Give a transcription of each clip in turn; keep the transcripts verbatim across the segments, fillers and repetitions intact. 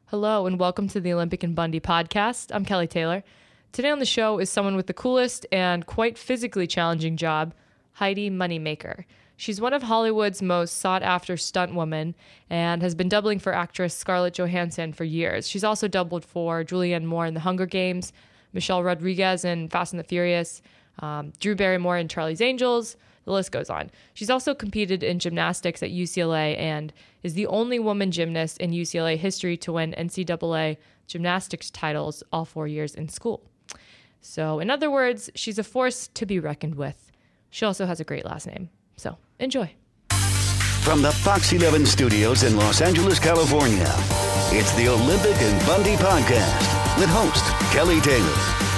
Hello and welcome to the Olympic and Bundy podcast. I'm Kelly Taylor. Today on the show is someone with the coolest and quite physically challenging job, Heidi Moneymaker. She's one of Hollywood's most sought-after stunt women and has been doubling for actress Scarlett Johansson for years. She's also doubled for Julianne Moore in The Hunger Games, Michelle Rodriguez in Fast and the Furious, um, Drew Barrymore in Charlie's Angels. The list goes on. She's also competed in gymnastics at U C L A and is the only woman gymnast in U C L A history to win N C double A gymnastics titles all four years in school. So, in other words, she's a force to be reckoned with. She also has a great last name. So, enjoy. From the Fox eleven studios in Los Angeles, California, it's the Olympic and Bundy podcast with host Kelly Taylor.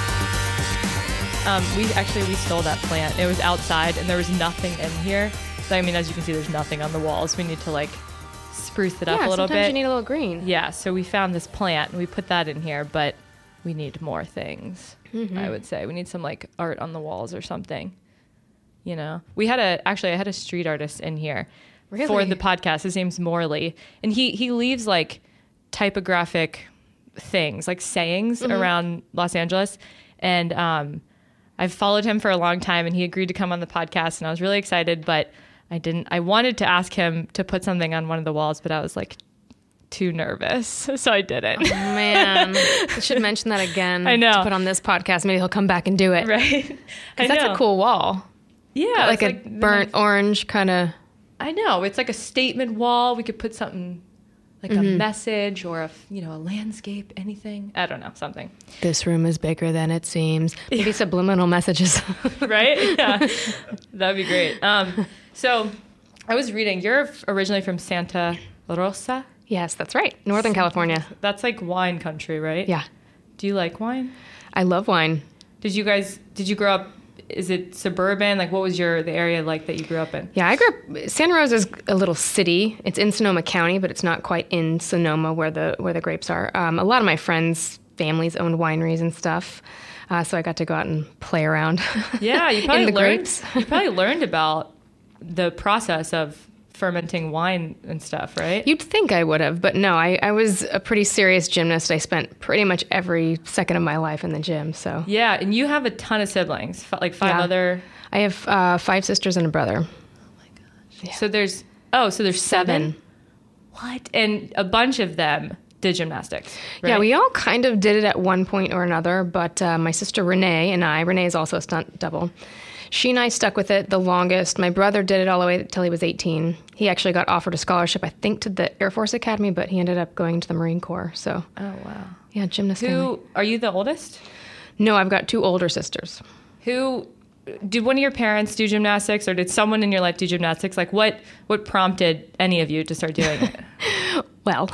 Um, we actually, we stole that plant. It was outside and there was nothing in here. So, I mean, as you can see, there's nothing on the walls. We need to like spruce it up yeah, a little sometimes bit. You need a little green. Yeah, so we found this plant and we put that in here, but we need more things, mm-hmm. I would say. We need some like art on the walls or something. You know, we had a, actually I had a street artist in here really? for the podcast. His name's Morley. And he, he leaves like typographic things, like sayings mm-hmm. around Los Angeles. And, um, I've followed him for a long time and he agreed to come on the podcast and I was really excited, but I didn't, I wanted to ask him to put something on one of the walls, but I was like too nervous. So I didn't. Oh, man. I should mention that again. I know. To put on this podcast. Maybe he'll come back and do it. Right. Because that's a cool wall. Yeah. Like a like burnt nice, orange kind of. I know. It's like a statement wall. We could put something like mm-hmm. a message or a, you know, a landscape, anything. I don't know, something. This room is bigger than it seems. Maybe yeah. subliminal messages. Right? Yeah. That'd be great. Um, so I was reading, you're originally from Santa Rosa? Yes, that's right. Northern Santa, California. That's like wine country, right? Yeah. Do you like wine? I love wine. Did you guys, did you grow up, is it suburban? Like what was your, the area like that you grew up in? Yeah, I grew up, Santa Rosa is a little city. It's in Sonoma County, but it's not quite in Sonoma where the where the grapes are. Um, a lot of my friends' families owned wineries and stuff. Uh, so I got to go out and play around. Yeah, you probably in the learned, grapes. You probably learned about the process of fermenting wine and stuff, right? You'd think I would have, but no, I, I was a pretty serious gymnast. I spent pretty much every second of my life in the gym, so. Yeah, and you have a ton of siblings, like five yeah. other... I have uh, five sisters and a brother. Oh my gosh. Yeah. So there's, oh, so there's seven? seven. What? And a bunch of them did gymnastics, right? Yeah, we all kind of did it at one point or another, but uh, my sister Renee and I, Renee is also a stunt double. She and I stuck with it the longest. My brother did it all the way until he was eighteen. He actually got offered a scholarship, I think, to the Air Force Academy, but he ended up going to the Marine Corps. So, oh wow, yeah, gymnast. Who family. Are you the oldest? No, I've got two older sisters. Who did one of your parents do gymnastics, or did someone in your life do gymnastics? Like, what what prompted any of you to start doing it? Well.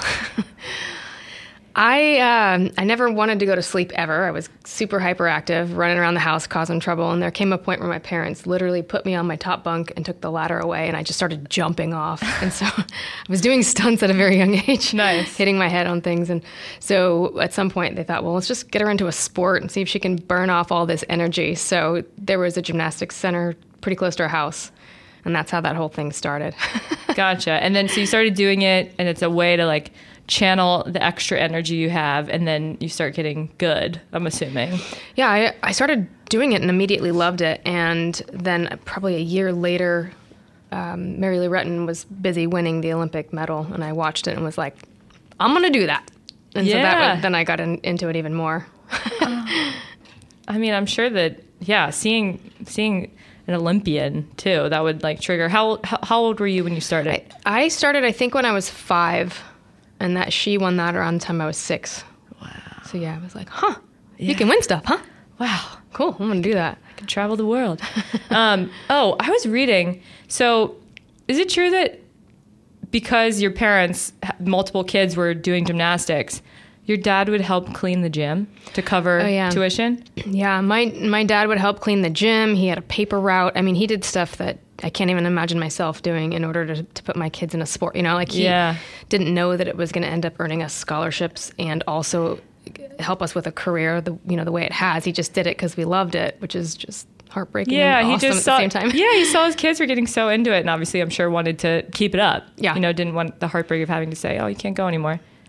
I uh, I never wanted to go to sleep ever. I was super hyperactive, running around the house, causing trouble. And there came a point where my parents literally put me on my top bunk and took the ladder away, and I just started jumping off. And so I was doing stunts at a very young age, nice, hitting my head on things. And so at some point they thought, well, let's just get her into a sport and see if she can burn off all this energy. So there was a gymnastics center pretty close to our house. And that's how that whole thing started. Gotcha. And then so you started doing it, and it's a way to like channel the extra energy you have, and then you start getting good, I'm assuming. Yeah, I, I started doing it and immediately loved it. And then probably a year later, um, Mary Lou Retton was busy winning the Olympic medal, and I watched it and was like, I'm going to do that. And yeah. so that was, then I got in, into it even more. uh, I mean, I'm sure that, yeah, seeing seeing... an Olympian too, that would like trigger. How how, how old were you when you started? I, I started, I think, when I was five, and that she won that around the time I was six. Wow. So yeah, I was like, huh, yeah. You can win stuff, huh? Wow, cool. I'm gonna do that. I can travel the world. um, oh, I was reading. So, is it true that because your parents, multiple kids, were doing gymnastics, your dad would help clean the gym to cover oh, yeah. tuition? Yeah, my my dad would help clean the gym. He had a paper route. I mean, he did stuff that I can't even imagine myself doing in order to, to put my kids in a sport. You know, like he yeah. didn't know that it was going to end up earning us scholarships and also help us with a career, the you know, the way it has. He just did it because we loved it, which is just heartbreaking yeah, and he awesome just at saw, the same time. Yeah, he saw his kids were getting so into it, and obviously I'm sure wanted to keep it up. Yeah. You know, didn't want the heartbreak of having to say, oh, you can't go anymore.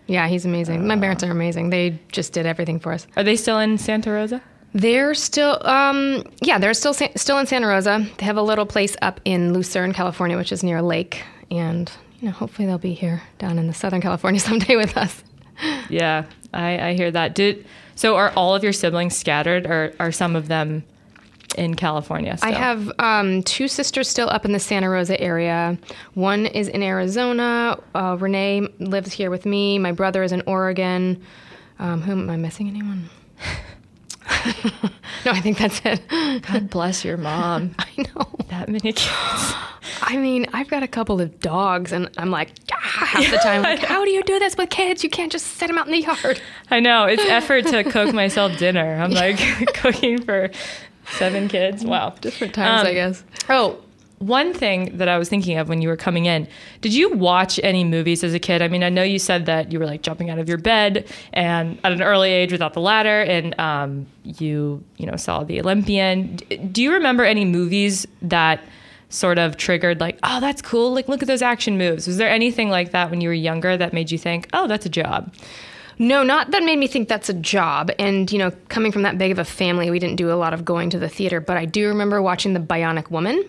Yeah, he's amazing. My parents are amazing. They just did everything for us. Are they still in Santa Rosa? They're still, um, yeah, they're still still in Santa Rosa. They have a little place up in Lucerne, California, which is near a lake. And, you know, hopefully they'll be here down in the Southern California someday with us. Yeah, I, I hear that. Did so are all of your siblings scattered, or are some of them in California still? I have um, two sisters still up in the Santa Rosa area. One is in Arizona. Uh, Renee lives here with me. My brother is in Oregon. Um, who am I missing? Anyone? No, I think that's it. God bless your mom. I know. That many kids. I mean, I've got a couple of dogs, and I'm like, ah, half the time, like, how do you do this with kids? You can't just set them out in the yard. I know. It's effort to cook myself dinner. I'm like cooking for seven kids. Wow. Different times, Um, I guess. Oh, one thing that I was thinking of when you were coming in, did you watch any movies as a kid? I mean, I know you said that you were like jumping out of your bed and at an early age without the ladder, and um, you, you know, saw The Olympian. D- do you remember any movies that sort of triggered like, oh, that's cool. Like, look at those action moves. Was there anything like that when you were younger that made you think, oh, that's a job? No, not that made me think that's a job. And, you know, coming from that big of a family, we didn't do a lot of going to the theater. But I do remember watching The Bionic Woman.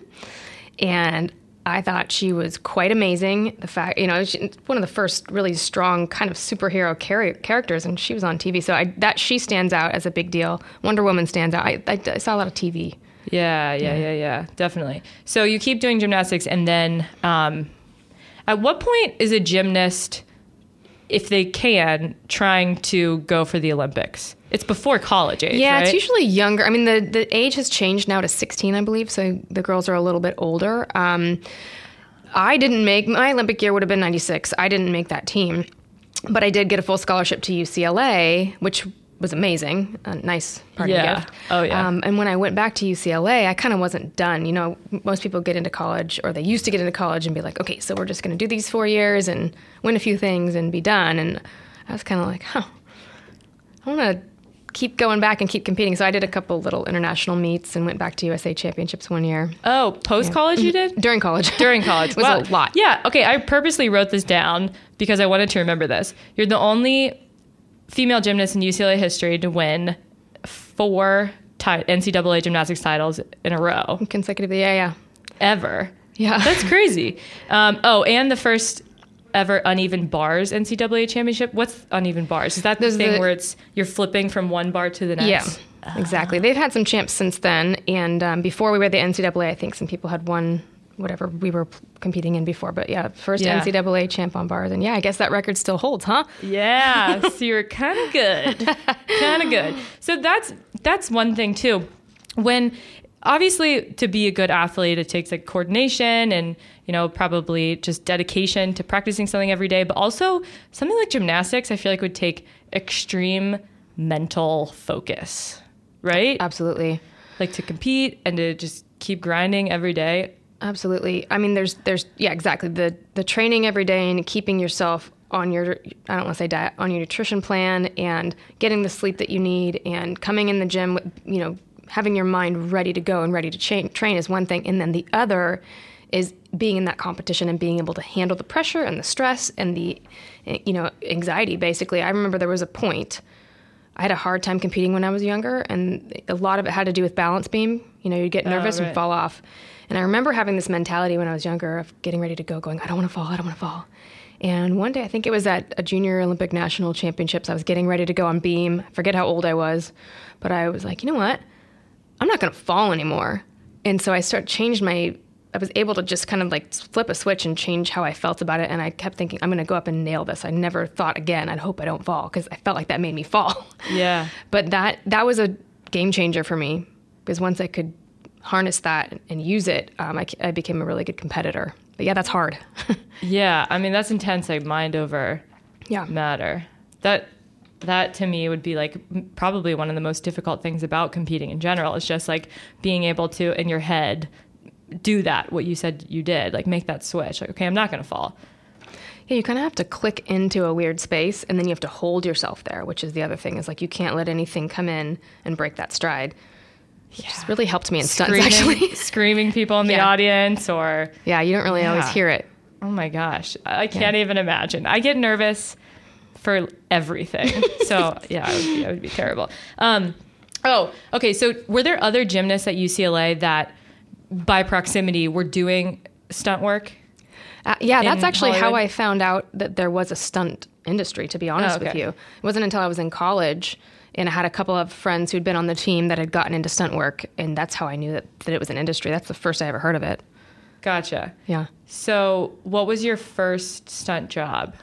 And I thought she was quite amazing. The fact, you know, she, one of the first really strong kind of superhero char- characters. And she was on T V. So I, that she stands out as a big deal. Wonder Woman stands out. I, I, I saw a lot of T V. Yeah, yeah, yeah, yeah, definitely. So you keep doing gymnastics, and then um, at what point is a gymnast, if they can, trying to go for the Olympics? It's before college age, Yeah, right? it's usually younger. I mean, the, the age has changed now to sixteen, I believe, so the girls are a little bit older. Um, I didn't make, my Olympic year would have been ninety-six. I didn't make that team, but I did get a full scholarship to U C L A, which was amazing. A nice parting Yeah. gift. Oh, yeah. Um, and when I went back to U C L A, I kind of wasn't done. You know, most people get into college, or they used to get into college and be like, okay, so we're just going to do these four years and win a few things and be done. And I was kind of like, huh, I want to keep going back and keep competing. So I did a couple little international meets and went back to U S A Championships one year. Oh, post-college you did? During college. During college. It was Wow. a lot. Yeah, okay, I purposely wrote this down because I wanted to remember this. You're the only female gymnast in U C L A history to win four ti- N C double A gymnastics titles in a row. Consecutively, yeah, yeah. Ever. Yeah. That's crazy. Um, oh, and the first ever uneven bars N C double A championship. What's uneven bars? Is that the There's thing the- where it's you're flipping from one bar to the next? Yeah, exactly. They've had some champs since then. And um, before we were the N C double A, I think some people had won whatever we were p- competing in before. But yeah, first Yeah. N C double A champ on bars. And yeah, I guess that record still holds, huh? Yeah, so you're kind of good, kind of good. So that's that's one thing too. When obviously to be a good athlete, it takes like coordination and you know probably just dedication to practicing something every day. But also something like gymnastics, I feel like would take extreme mental focus, right? Absolutely. Like to compete and to just keep grinding every day. Absolutely. I mean, there's, there's, yeah, exactly. The, the training every day and keeping yourself on your, I don't want to say diet, on your nutrition plan and getting the sleep that you need and coming in the gym, with, you know, having your mind ready to go and ready to cha- train is one thing. And then the other is being in that competition and being able to handle the pressure and the stress and the, you know, anxiety, basically. I remember there was a point, I had a hard time competing when I was younger, and a lot of it had to do with balance beam. You know, you'd get nervous right. and fall off. And I remember having this mentality when I was younger of getting ready to go, going, I don't want to fall, I don't want to fall. And one day, I think it was at a Junior Olympic National Championships, I was getting ready to go on beam. I forget how old I was, but I was like, you know what? I'm not going to fall anymore. And so I started changed my, I was able to just kind of like flip a switch and change how I felt about it. And I kept thinking, I'm going to go up and nail this. I never thought again, I'd hope I don't fall, because I felt like that made me fall. Yeah. But that that was a game changer for me, because once I could harness that and use it, um, I, I became a really good competitor. But yeah, that's hard. Yeah, I mean that's intense, like mind over Yeah. matter. That that to me would be like m- probably one of the most difficult things about competing in general. It's just like being able to in your head do that, what you said you did, like make that switch. Like, okay, I'm not going to fall. Yeah, you kind of have to click into a weird space, and then you have to hold yourself there, which is the other thing. Is like you can't let anything come in and break that stride. Which has really helped me in stunts, Screaming, actually. screaming people in the Yeah. audience, or Yeah, you don't really always Yeah. hear it. oh my gosh, I I can't even imagine. I get nervous for everything. So yeah, I would be, I would be terrible. Um, oh, okay. So were there other gymnasts at U C L A that by proximity were doing stunt work? Uh, yeah, that's actually Hollywood? how I found out that there was a stunt industry, to be honest Oh, okay. with you. It wasn't until I was in college and I had a couple of friends who'd been on the team that had gotten into stunt work, and that's how I knew that, that it was an industry. That's the first I ever heard of it. Gotcha. Yeah. So what was your first stunt job?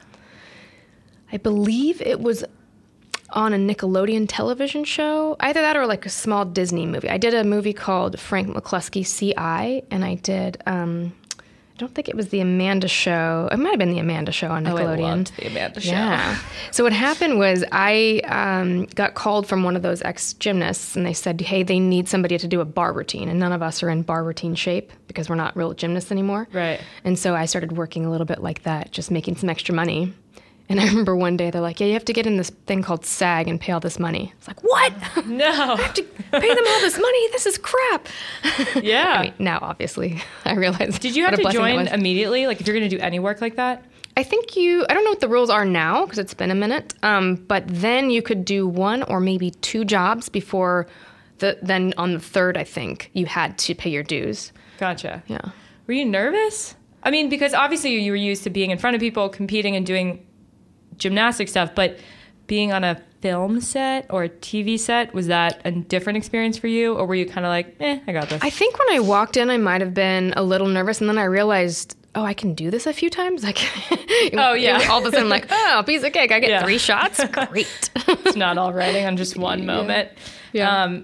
I believe it was on a Nickelodeon television show. Either that or like a small Disney movie. I did a movie called Frank McCluskey C I, and I did... Um, I don't think it was the Amanda Show. It might have been the Amanda Show on Nickelodeon. Oh, I loved the Amanda Show. Yeah. So what happened was I um, got called from one of those ex-gymnasts, and they said, hey, they need somebody to do a bar routine, and none of us are in bar routine shape because we're not real gymnasts anymore. Right. And so I started working a little bit like that, just making some extra money. And I remember one day they're like, yeah, you have to get in this thing called SAG and pay all this money. It's like, what? No. I have to pay them all this money? This is crap. Yeah. I mean, now, obviously, I realize. Did you have what a to blessing that join was. immediately? Like if you're going to do any work like that? I think you, I don't know what the rules are now because it's been a minute, um, but then you could do one or maybe two jobs before, the. then on the third, I think, you had to pay your dues. Gotcha. Yeah. Were you nervous? I mean, because obviously you were used to being in front of people, competing and doing gymnastic stuff, but being on a film set or a T V set, was that a different experience for you? Or were you kind of like, eh, I got this? I think when I walked in, I might have been a little nervous, and then I realized, oh, I can do this a few times? Like, Oh, yeah. All of a sudden, I'm like, oh, piece of cake. I get Yeah. three shots? Great. It's not all riding on just one moment. Yeah. Um,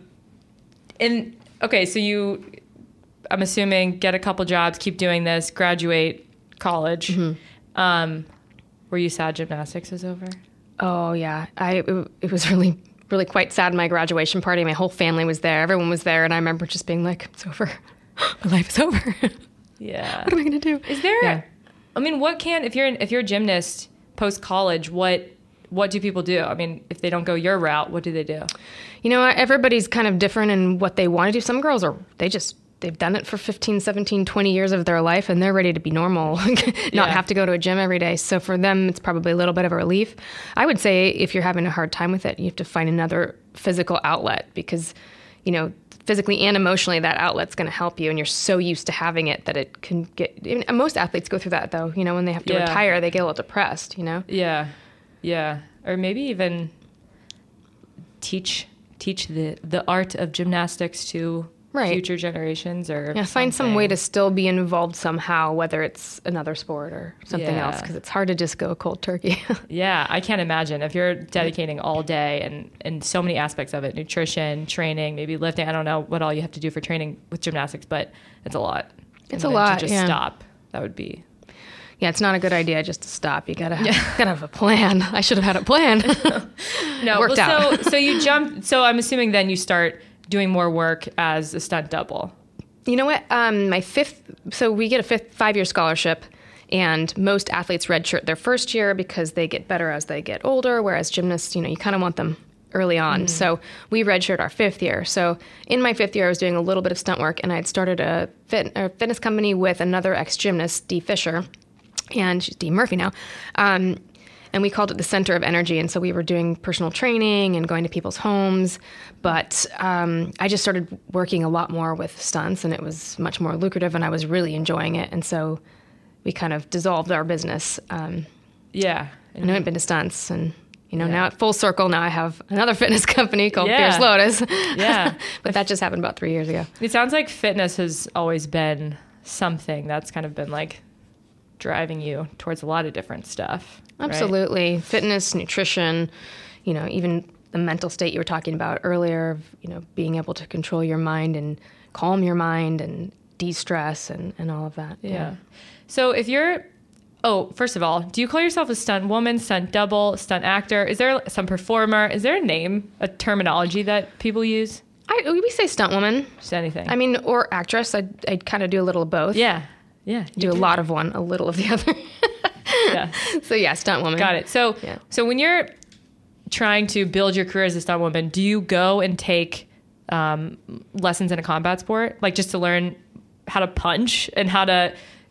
and okay, so you, I'm assuming, get a couple jobs, keep doing this, graduate college. Mm-hmm. Um, were you sad gymnastics was over? Oh, yeah. I it, it was really, really quite sad in my graduation party. My whole family was there. Everyone was there. And I remember just being like, it's over. My life is over. Yeah. What am I going to do? Is there? Yeah. I mean, what can if you're an, if you're a gymnast post college, what what do people do? I mean, if they don't go your route, what do they do? You know, everybody's kind of different in what they want to do. Some girls are, they just, they've done it for fifteen, seventeen, twenty years of their life, and they're ready to be normal, not Yeah. have to go to a gym every day. So for them, it's probably a little bit of a relief. I would say if you're having a hard time with it, you have to find another physical outlet because, you know, physically and emotionally, that outlet's going to help you. And you're so used to having it that it can get, I mean, most athletes go through that though. You know, when they have to Yeah. retire, they get a little depressed, you know? Yeah, yeah, or maybe even teach teach the the art of gymnastics to Right. future generations, or Yeah, find some way something. to still be involved somehow, whether it's another sport or something Yeah. else, because it's hard to just go cold turkey. Yeah, I can't imagine if you're dedicating all day and and so many aspects of it, nutrition, training, maybe lifting. I don't know what all you have to do for training with gymnastics, but it's a lot. It's And a then lot, To just yeah. stop. That would be. Yeah, it's not a good idea just to stop. You gotta have, gotta have a plan. I should have had a plan. No, Worked well, out. so so you jump. So I'm assuming then you start doing more work as a stunt double. You know what? Um, my fifth, so we get a fifth five-year scholarship, and most athletes redshirt their first year because they get better as they get older, whereas gymnasts, you know, you kind of want them early on. Mm. So we redshirt our fifth year. So in my fifth year, I was doing a little bit of stunt work, and I had started a, fit, a fitness company with another ex-gymnast, Dee Fisher, and she's Dee Murphy now. Um, and we called it the Center of Energy. And so we were doing personal training and going to people's homes. But um, I just started working a lot more with stunts, and it was much more lucrative, and I was really enjoying it. And so we kind of dissolved our business. Um, Yeah. and I went into stunts, and you know, Yeah. now at full circle, now I have another fitness company called Yeah. Fierce Lotus. Yeah. But that just happened about three years ago. It sounds like fitness has always been something that's kind of been like driving you towards a lot of different stuff. right? Absolutely. Fitness, nutrition, you know, even the mental state you were talking about earlier, of, you know, being able to control your mind and calm your mind and de-stress and, and all of that. Yeah. So if you're, oh, first of all, do you call yourself a stunt woman, stunt double, stunt actor? Is there some performer? Is there a name, a terminology that people use? I, we say stunt woman. Just anything. I mean, or actress. I I kind of do a little of both. yeah. Yeah. Do you a lot of one, a little of the other. Yeah. So yeah, stunt woman. Got it. So, Yeah. so when you're trying to build your career as a stunt woman, do you go and take um, lessons in a combat sport, like just to learn how to punch and how to,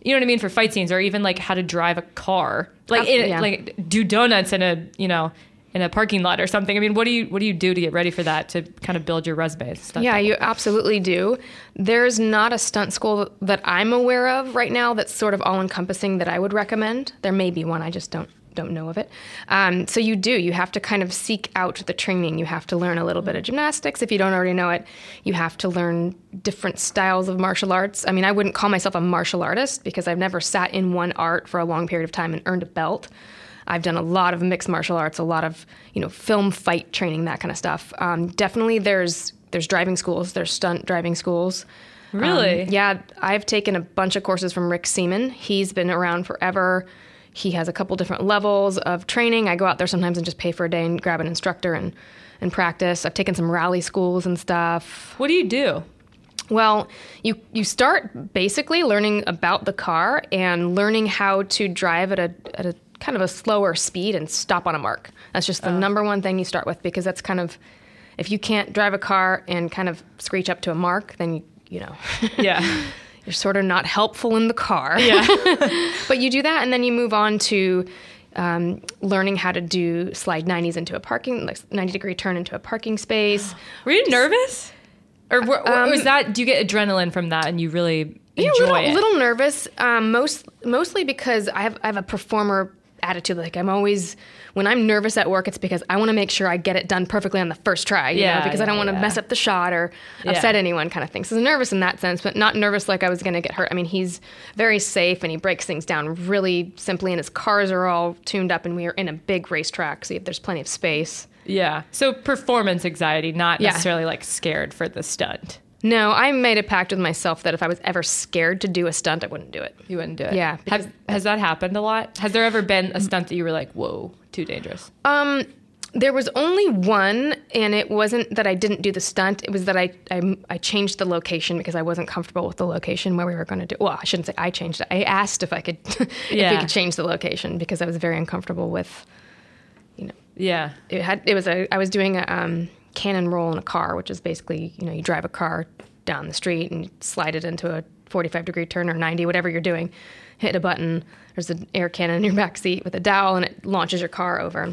you know what I mean, for fight scenes, or even like how to drive a car, like Um, in, yeah. like do donuts in a you know in a parking lot or something. I mean, what do you what do you do to get ready for that, to kind of build your resume? as a stunt Yeah, double? you absolutely do. There's not a stunt school that I'm aware of right now that's sort of all encompassing that I would recommend. There may be one, I just don't don't know of it. Um, so you do. You have to kind of seek out the training. You have to learn a little bit of gymnastics if you don't already know it. You have to learn different styles of martial arts. I mean, I wouldn't call myself a martial artist because I've never sat in one art for a long period of time and earned a belt. I've done a lot of mixed martial arts, a lot of, you know, film fight training, that kind of stuff. Um, definitely there's there's driving schools, there's stunt driving schools. Really? Um, yeah, I've taken a bunch of courses from Rick Seaman. He's been around forever. He has a couple different levels of training. I go out there sometimes and just pay for a day and grab an instructor and, and practice. I've taken some rally schools and stuff. What do you do? Well, you you start basically learning about the car and learning how to drive at a at a kind of a slower speed and stop on a mark. That's just the Oh. number one thing you start with, because that's kind of, if you can't drive a car and kind of screech up to a mark, then you you know. Yeah. You're sort of not helpful in the car. Yeah. But you do that, and then you move on to um, learning how to do slide nineties into a parking, like ninety degree turn into a parking space. Were you nervous? Or, or, or Um, was that, do you get adrenaline from that and you really Yeah, a enjoy little, it? little nervous, um, most mostly because I have I have a performer attitude. Like, I'm always, when I'm nervous at work, it's because I want to make sure I get it done perfectly on the first try. You Yeah, know, because I don't yeah, want to yeah. mess up the shot or Yeah. upset anyone, kind of thing. So nervous in that sense, but not nervous like I was going to get hurt. I mean, he's very safe and he breaks things down really simply, and his cars are all tuned up, and we are in a big racetrack, so there's plenty of space. Yeah. So performance anxiety, not Yeah. necessarily like scared for the stunt. No, I made a pact with myself that if I was ever scared to do a stunt, I wouldn't do it. You wouldn't do it. Yeah, because- Have, has that happened a lot? Has there ever been a stunt that you were like, whoa, too dangerous? Um, there was only one, and it wasn't that I didn't do the stunt. It was that I I, I changed the location because I wasn't comfortable with the location where we were going to do. Well, I shouldn't say I changed it. I asked if I could if Yeah. we could change the location because I was very uncomfortable with, you know, Yeah. it had it was a I was doing a um, cannon roll in a car, which is basically, you know, you drive a car down the street and you slide it into a forty-five degree turn or ninety, whatever you're doing, hit a button. There's an air cannon in your back seat with a dowel, and it launches your car over,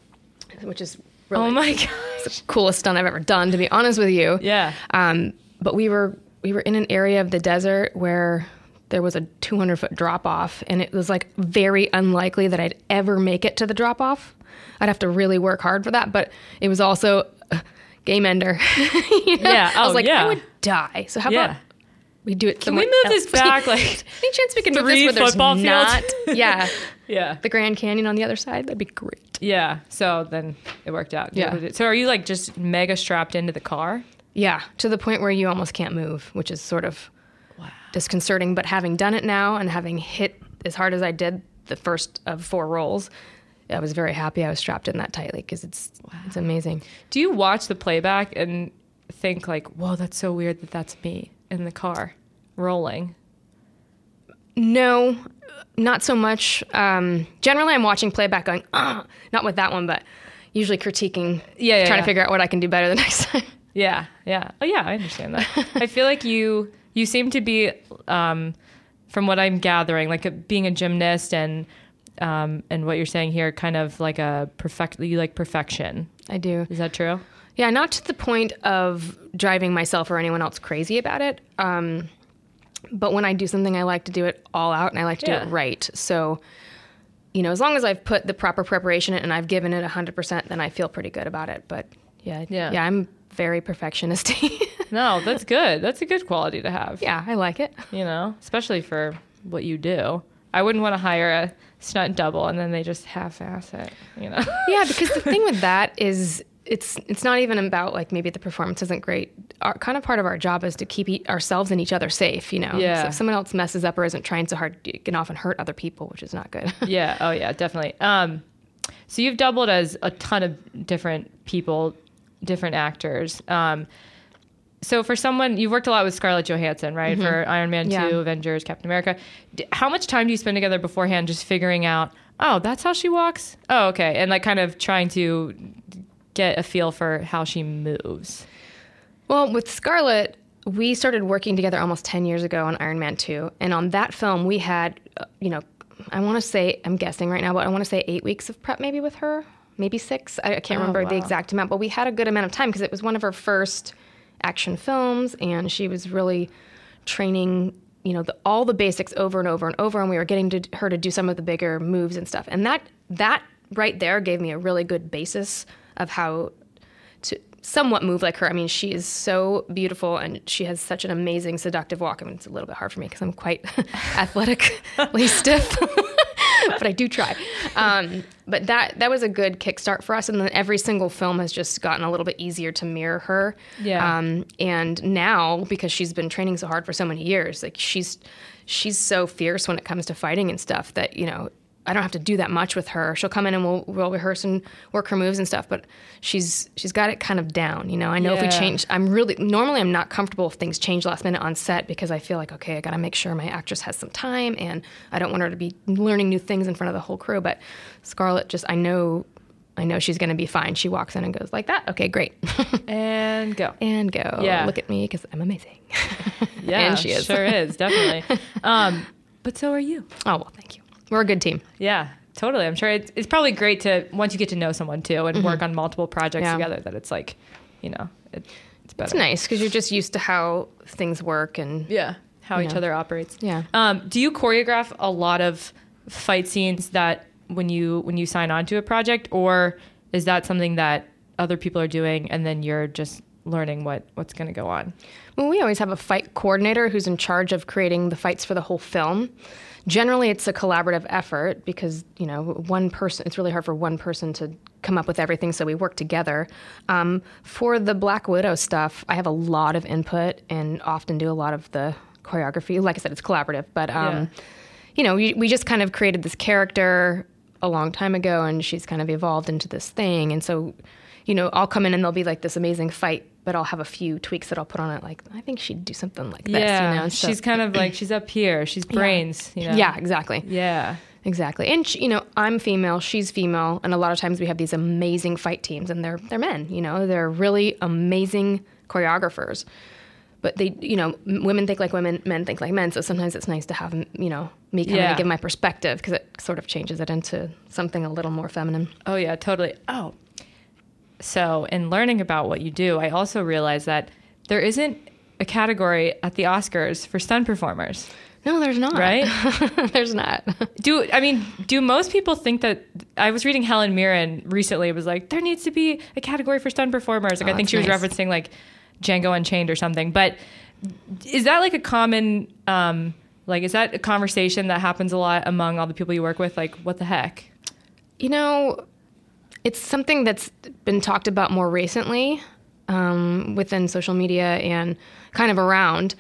which is really Oh my gosh. the coolest stunt I've ever done, to be honest with you. Yeah. Um, but we were we were in an area of the desert where there was a two hundred foot drop off, and it was like very unlikely that I'd ever make it to the drop off. I'd have to really work hard for that, but it was also a game ender. You know? Yeah. I was Oh, like, yeah. I would die. So how Yeah. about we do it? Can we somewhere move this else? back like Any chance we can move three this where there's football fields? not? Yeah, Yeah. the Grand Canyon on the other side. That'd be great. Yeah. So then it worked out. Yeah. So are you like just mega strapped into the car? Yeah, to the point where you almost can't move, which is sort of disconcerting. But having done it now and having hit as hard as I did the first of four rolls, I was very happy I was strapped in that tightly because it's it's amazing. Do you watch the playback and think like, whoa, that's so weird that that's me in the car rolling? No, not so much. Um, generally, I'm watching playback going, ah, not with that one, but usually critiquing, Yeah, yeah, trying yeah. to figure out what I can do better the next time. Yeah, yeah. Oh, yeah, I understand that. I feel like you you seem to be, um, from what I'm gathering, like a, being a gymnast and um, and what you're saying here, kind of like a perfect. You like perfection. I do. Is that true? Yeah, not to the point of driving myself or anyone else crazy about it. Um, but when I do something, I like to do it all out, and I like to Yeah. do it right. So, you know, as long as I've put the proper preparation in and I've given it one hundred percent, then I feel pretty good about it. But yeah, Yeah. yeah, I'm very perfectionist. No, that's good. That's a good quality to have. Yeah, I like it. You know, especially for what you do. I wouldn't want to hire a stunt double and then they just half-ass it. You know. Yeah, because the thing with that is it's it's not even about like maybe the performance isn't great. Our kind of part of our job is to keep e- ourselves and each other safe, you know. Yeah. So if someone else messes up or isn't trying so hard, you can often hurt other people, which is not good. Yeah. Oh, yeah, definitely. Um, so you've doubled as a ton of different people, different actors. Um, so for someone, you've worked a lot with Scarlett Johansson, right? For Iron Man Yeah. two, Avengers, Captain America. D- How much time do you spend together beforehand just figuring out, oh, that's how she walks? Oh, okay. And like kind of trying to get a feel for how she moves. Well, with Scarlett, we started working together almost ten years ago on Iron Man two. And on that film, we had, uh, you know, I want to say, I'm guessing right now, but I want to say eight weeks of prep maybe with her, maybe six. I, I can't Oh, remember wow. the exact amount, but we had a good amount of time because it was one of her first action films, and she was really training, you know, the, all the basics over and over and over, and we were getting to, her to do some of the bigger moves and stuff. And that that right there gave me a really good basis of how to somewhat move like her. I mean, she is so beautiful, and she has such an amazing seductive walk. I mean, it's a little bit hard for me because I'm quite athletically stiff, but I do try. Um, but that that was a good kickstart for us, and then every single film has just gotten a little bit easier to mirror her. Yeah. Um, and now, because she's been training so hard for so many years, like she's she's so fierce when it comes to fighting and stuff that, you know, I don't have to do that much with her. She'll come in and we'll, we'll rehearse and work her moves and stuff, but she's she's got it kind of down, you know. I know if we Yeah. change, I'm really, normally I'm not comfortable if things change last minute on set because I feel like, okay, I got to make sure my actress has some time and I don't want her to be learning new things in front of the whole crew. But Scarlett, just, I know, I know she's going to be fine. She walks in and goes like that. Okay, great. And go. And go. Yeah. Look at me because I'm amazing. Yeah, And she is. sure is, definitely. Um, but so are you. Oh, well, thank you. We're a good team. Yeah, totally. I'm sure it's, it's probably great to, once you get to know someone too and work on multiple projects Yeah. together, that it's like, you know, it, it's better. It's nice because you're just used to how things work and Yeah, how each Yeah. other operates. Yeah. Um, do you choreograph a lot of fight scenes that when you when you sign on to a project, or is that something that other people are doing and then you're just learning what, what's going to go on? Well, we always have a fight coordinator who's in charge of creating the fights for the whole film. Generally, it's a collaborative effort because, you know, one person, it's really hard for one person to come up with everything, so we work together. Um, for the Black Widow stuff, I have a lot of input and often do a lot of the choreography. Like I said, it's collaborative, but, um, Yeah. you know, we, we just kind of created this character a long time ago, and she's kind of evolved into this thing. And so, you know, I'll come in and there'll be like this amazing fight, but I'll have a few tweaks that I'll put on it. Like, I think she'd do something like this, Yeah, you know? and so- she's kind of like, she's up here, she's brains, you know? Yeah, exactly. Yeah. Exactly. And, she, you know, I'm female, she's female, and a lot of times we have these amazing fight teams, and they're they're men, you know? They're really amazing choreographers. But they, you know, m- women think like women, men think like men, so sometimes it's nice to have, you know, me come in Yeah. and give my perspective, because it sort of changes it into something a little more feminine. Oh, yeah, totally. Oh, so in learning about what you do, I also realized that there isn't a category at the Oscars for stunt performers, No, there's not. right? There's not. Do I mean, do most people think that? I was reading Helen Mirren recently. It was like, there needs to be a category for stunt performers. Like, Oh, I think that's she was nice. referencing like Django Unchained or something. But is that like a common, um, like, is that a conversation that happens a lot among all the people you work with? Like, what the heck? You know, it's something that's been talked about more recently um, within social media and kind of around.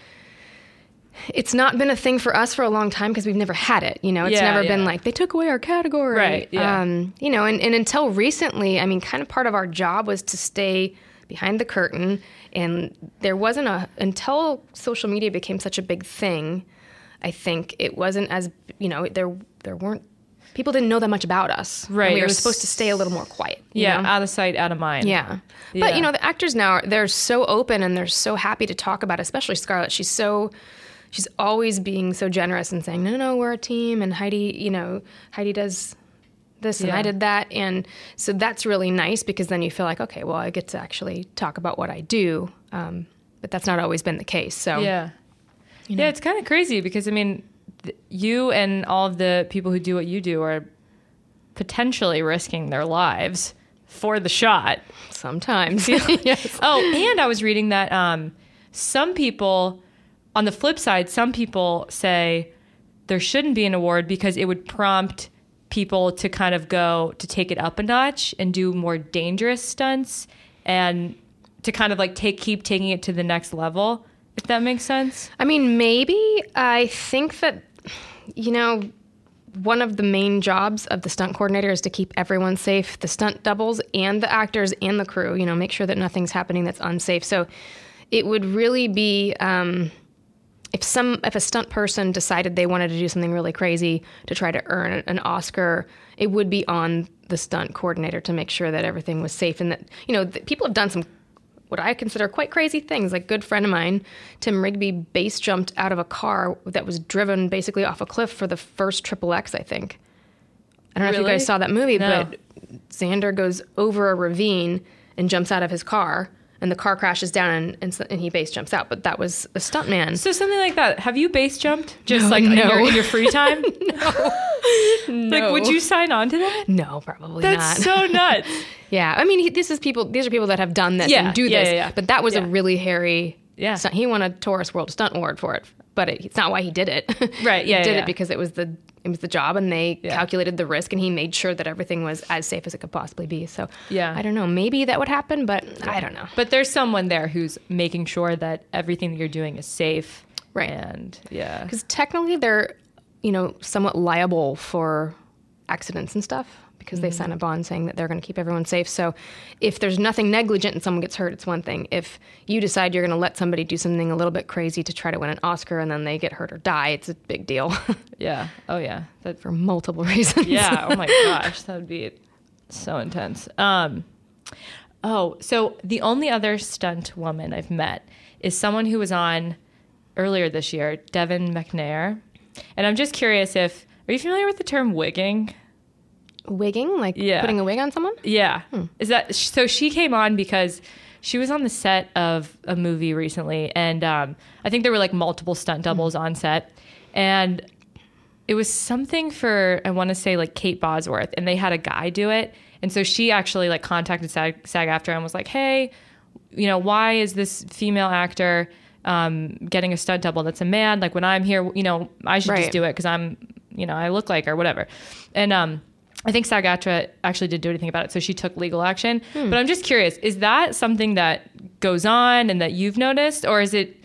It's not been a thing for us for a long time because we've never had it. You know, it's Yeah, never yeah. been like, they took away our category. Right, yeah. Um, you know, and, and until recently, I mean, kind of part of our job was to stay behind the curtain. And there wasn't a, until social media became such a big thing, I think it wasn't as, you know, there there weren't, people didn't know that much about us. And Right, we it were was- supposed to stay a little more quiet. you Yeah, know? out of sight, out of mind. Yeah. Yeah. But, you know, the actors now, are- they're so open and they're so happy to talk about it, especially Scarlett. She's so, she's always being so generous and saying, no, no, no, we're a team. And Heidi, you know, Heidi does this and Yeah. I did that. And so that's really nice because then you feel like, okay, well, I get to actually talk about what I do. Um, but that's not always been the case. So, Yeah. Yeah, it's kind of crazy because, I mean, th- you and all of the people who do what you do are potentially risking their lives for the shot. sometimes. Yes. Oh, and I was reading that um, some people, on the flip side, some people say there shouldn't be an award because it would prompt people to kind of go to take it up a notch and do more dangerous stunts and to kind of like take keep taking it to the next level, if that makes sense. I mean, maybe. I think that, you know, one of the main jobs of the stunt coordinator is to keep everyone safe, the stunt doubles and the actors and the crew, you know, make sure that nothing's happening that's unsafe. So it would really be, um, if some, if a stunt person decided they wanted to do something really crazy to try to earn an Oscar, it would be on the stunt coordinator to make sure that everything was safe and that, you know, th- people have done some what I consider quite crazy things. Like, a good friend of mine, Tim Rigby, base jumped out of a car that was driven basically off a cliff for the first Triple X, I think. I don't know Really? if you guys saw that movie, No. but Xander goes over a ravine and jumps out of his car, and the car crashes down, and, and, s- and he base jumps out. But that was a stuntman. So something like that. Have you base jumped just No, like in, no. your, in your free time? no. Like, would you sign on to that? No, probably That's not. so nuts. Yeah, I mean, he, this is people. These are people that have done this Yeah, and do yeah, this. yeah, yeah. But that was Yeah. a really hairy. Yeah. stunt. He won a Taurus World Stunt Award for it, but it, it's not why he did it. Right, he yeah, did yeah, it yeah. because it was the it was the job, and they Yeah. calculated the risk, and he made sure that everything was as safe as it could possibly be. So Yeah. I don't know. Maybe that would happen, but I don't know. But there's someone there who's making sure that everything that you're doing is safe. Right. And yeah. Because technically, they're you know somewhat liable for accidents and stuff, because they sign a bond saying that they're going to keep everyone safe. So if there's nothing negligent and someone gets hurt, it's one thing. If you decide you're going to let somebody do something a little bit crazy to try to win an Oscar and then they get hurt or die, it's a big deal Yeah. Oh, yeah. That, for multiple reasons. yeah. Oh, my gosh. That would be so intense. Um, oh, so the only other stunt woman I've met is someone who was on earlier this year, Devin McNair. And I'm just curious if, are you familiar with the term wigging? Wigging, like Yeah. putting a wig on someone? Yeah. Is that so? She came on because she was on the set of a movie recently, and um, I think there were like multiple stunt doubles on set, and it was something for, I want to say, like Kate Bosworth, and they had a guy do it, and so she actually like contacted SAG, SAG-AFTRA and was like, hey, you know, why is this female actor um, getting a stunt double that's a man? Like, when I'm here, you know, I should Right. just do it because I'm, you know, I look like her, whatever. And um, I think SAG-AFTRA actually didn't do anything about it, so she took legal action. Hmm. But I'm just curious, is that something that goes on and that you've noticed, or is it?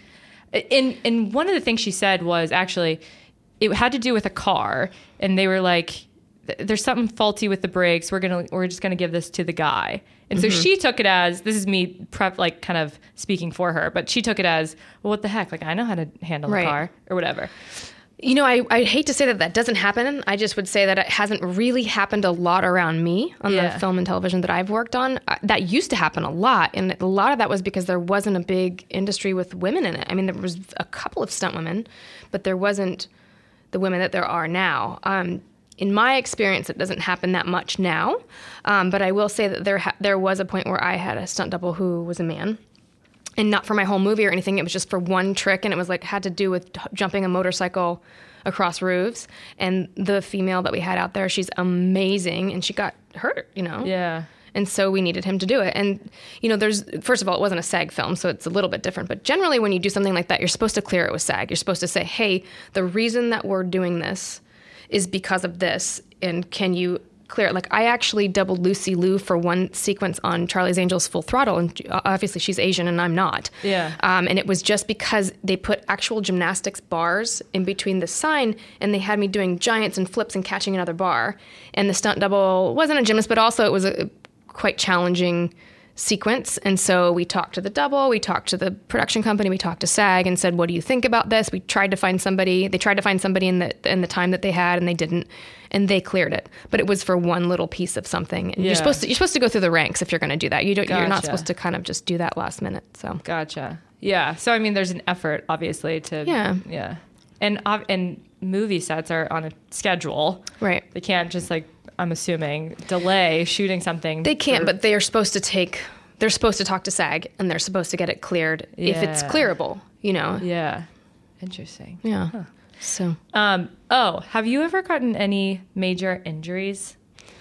In and one of the things she said was actually it had to do with a car, and they were like, "There's something faulty with the brakes. We're gonna we're just gonna give this to the guy." And so Mm-hmm. she took it as, this is me prep like kind of speaking for her, but she took it as, well, what the heck? Like, I know how to handle Right. a car or whatever. You know, I, I hate to say that that doesn't happen. I just would say that it hasn't really happened a lot around me on Yeah. the film and television that I've worked on. Uh, That used to happen a lot. And a lot of that was because there wasn't a big industry with women in it. I mean, there was a couple of stunt women, but there wasn't the women that there are now. Um, in my experience, it doesn't happen that much now. Um, but I will say that there ha- there was a point where I had a stunt double who was a man. And not for my whole movie or anything. It was just for one trick, and it was like had to do with t- jumping a motorcycle across roofs. And the female that we had out there, she's amazing, and she got hurt, you know? Yeah. And so we needed him to do it. And, you know, there's, first of all, it wasn't a SAG film, so it's a little bit different. But generally, when you do something like that, you're supposed to clear it with SAG. You're supposed to say, hey, the reason that we're doing this is because of this, and can you clear it? Like, I actually doubled Lucy Liu for one sequence on Charlie's Angels Full Throttle, and obviously she's Asian and I'm not. Yeah. Um, and it was just because they put actual gymnastics bars in between the sign, and they had me doing giants and flips and catching another bar. And the stunt double wasn't a gymnast, but also it was a quite challenging sequence. And so we talked to the double, we talked to the production company, we talked to SAG and said, what do you think about this? We tried to find somebody, they tried to find somebody in the in the time that they had, and they didn't, and they cleared it. But it was for one little piece of something. And Yeah. you're supposed to you're supposed to go through the ranks if you're going to do that. You don't you're not Gotcha. supposed to kind of just do that last minute. So Gotcha. Yeah. So I mean, there's an effort, obviously, to Yeah. yeah, and ob- and movie sets are on a schedule. right. They can't just like, I'm assuming, delay shooting something. They can't, for- but they are supposed to take they're supposed to talk to SAG, and they're supposed to get it cleared if it's Yeah. clearable, you know. yeah, interesting. Yeah. So Um. Oh, have you ever gotten any major injuries?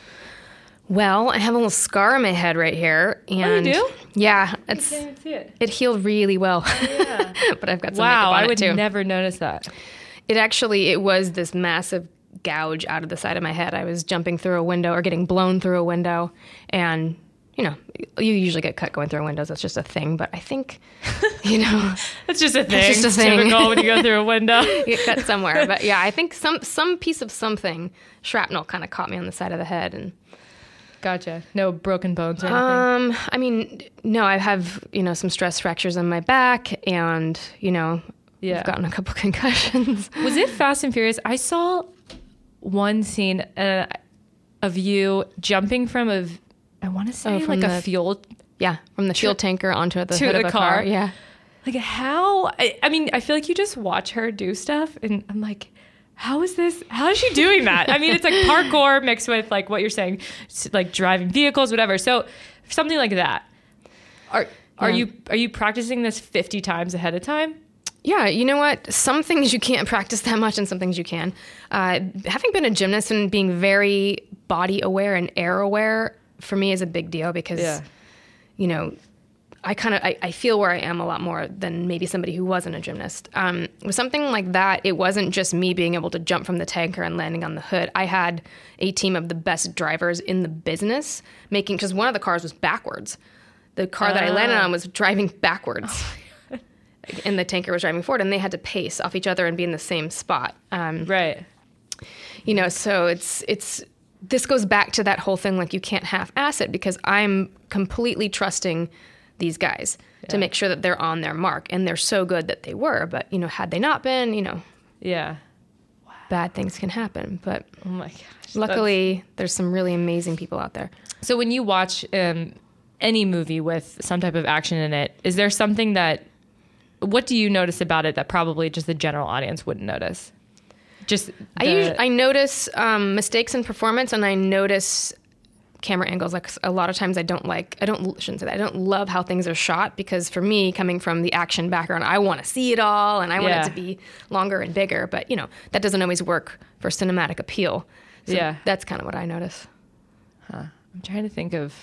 well, I have a little scar on my head right here, and do? yeah, it's Can't even see it. it healed really well. Yeah. But I've got some Wow, makeup on I it would too. never notice that. It actually it was this massive gouge out of the side of my head. I was jumping through a window or getting blown through a window, and you know, you usually get cut going through windows. That's just a thing. But I think, you know, It's just a thing. just a It's thing. typical when you go through a window. you get cut somewhere. But yeah, I think some some piece of something shrapnel kind of caught me on the side of the head, and Gotcha. No broken bones or anything. um, I mean, no, I have you know some stress fractures on my back, and you know, Yeah. I've gotten a couple concussions. Was it Fast and Furious? I saw one scene uh, of you jumping from a, I want to say Oh, from like a the- fuel Yeah, from the fuel tanker onto the to hood the of a car. car. Yeah. Like how, I, I mean, I feel like you just watch her do stuff and I'm like, how is this, how is she doing that? I mean, it's like parkour mixed with like what you're saying, like driving vehicles, whatever. So something like that. Are, are Yeah. you, are you practicing this fifty times ahead of time? Yeah, you know what? Some things you can't practice that much and some things you can. Uh, having been a gymnast and being very body aware and air aware for me is a big deal because, Yeah. you know, I kind of, I, I feel where I am a lot more than maybe somebody who wasn't a gymnast. Um, with something like that, it wasn't just me being able to jump from the tanker and landing on the hood. I had a team of the best drivers in the business making, because one of the cars was backwards. The car that I landed on was driving backwards. And the tanker was driving forward, and they had to pace off each other and be in the same spot. Um, Right. you know, so it's it's this goes back to that whole thing, like you can't half-ass it, because I'm completely trusting these guys to Yeah. make sure that they're on their mark, and they're so good that they were. But you know, had they not been, you know, Yeah. bad things can happen. But Oh my gosh. luckily, there's some really amazing people out there. So when you watch um, any movie with some type of action in it, is there something that, what do you notice about it that probably just the general audience wouldn't notice? Just the, I usually, I notice um, mistakes in performance, and I notice camera angles. Like a lot of times, I don't like. I don't shouldn't say that. I don't love how things are shot, because for me, coming from the action background, I want to see it all, and I want Yeah. it to be longer and bigger. But you know, that doesn't always work for cinematic appeal. So Yeah. that's kind of what I notice. I'm trying to think of,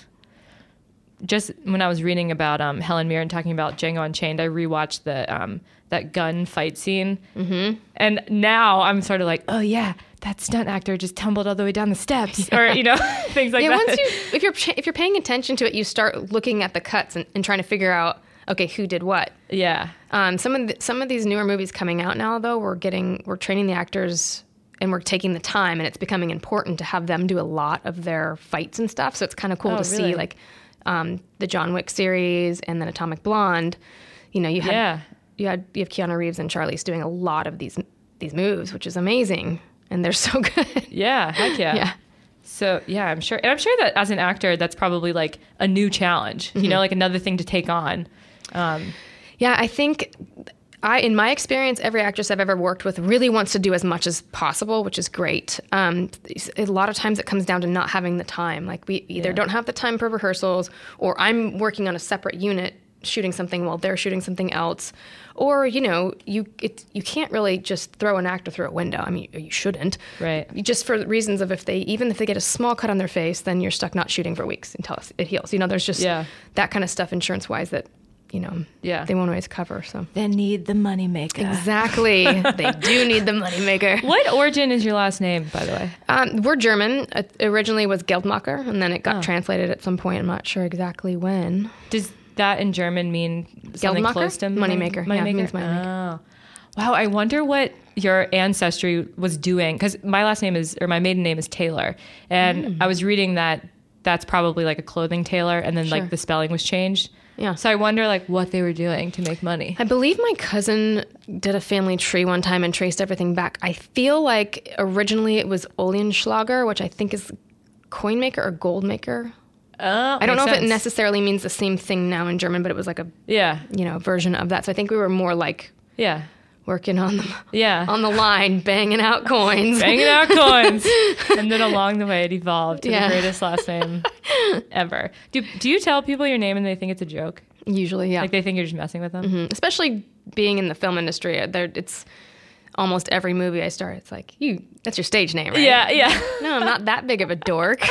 just when I was reading about um, Helen Mirren talking about Django Unchained, I rewatched the um, that gun fight scene, mm-hmm. and now I'm sort of like, oh yeah, that stunt actor just tumbled all the way down the steps, or you know, things like yeah, that. once you if you're if you're paying attention to it, you start looking at the cuts and, and trying to figure out, okay, who did what. yeah, Um, some of the, some of these newer movies coming out now, though, we're getting we're training the actors, and we're taking the time, and it's becoming important to have them do a lot of their fights and stuff. So it's kind of cool Oh, to really? see, like um, the John Wick series and then Atomic Blonde. You know, you had Yeah. you had you have Keanu Reeves and Charlize doing a lot of these these moves, which is amazing, and they're so good. yeah, heck yeah. Yeah. So yeah, I'm sure, and I'm sure that as an actor, that's probably like a new challenge. You know, like another thing to take on. Um, Yeah, I think I, in my experience, every actress I've ever worked with really wants to do as much as possible, which is great. Um, a lot of times it comes down to not having the time. Like we either Yeah. don't have the time for rehearsals, or I'm working on a separate unit shooting something while they're shooting something else, or you know, you it, you can't really just throw an actor through a window. I mean, you shouldn't. Right. You- Just for reasons of if they even if they get a small cut on their face, then you're stuck not shooting for weeks until it heals. You know, there's just Yeah. that kind of stuff insurance wise that you know Yeah. they won't always cover. So. they need the money maker. Exactly. They do need the moneymaker. What origin is your last name, by the way? Um, we're German. It originally was Geldmacher, and then it got Oh. translated at some point. I'm not sure exactly when. Does that in German mean something Geldmacher? close to Moneymaker. Yeah, it means Oh. moneymaker. Wow, I wonder what your ancestry was doing, because my last name is, or my maiden name is Taylor, and Mm. I was reading that that's probably like a clothing tailor, and then Sure. like the spelling was changed. Yeah. So I wonder like what they were doing to make money. I believe my cousin did a family tree one time and traced everything back. I feel like originally it was Oehlenschlager, which I think is coin maker or gold maker. Oh, I don't know makes if it sense. necessarily means the same thing now in German, but it was like a Yeah, you know version of that. So I think we were more like yeah, working on the yeah. on the line, banging out coins. Banging out coins. And then along the way, it evolved to Yeah. the greatest last name ever. Do, do you tell people your name and they think it's a joke? Usually, yeah. Like they think you're just messing with them? Mhm. Especially being in the film industry, there it's almost every movie I start. It's like you. That's your stage name, right? Yeah, yeah. No, I'm not that big of a dork.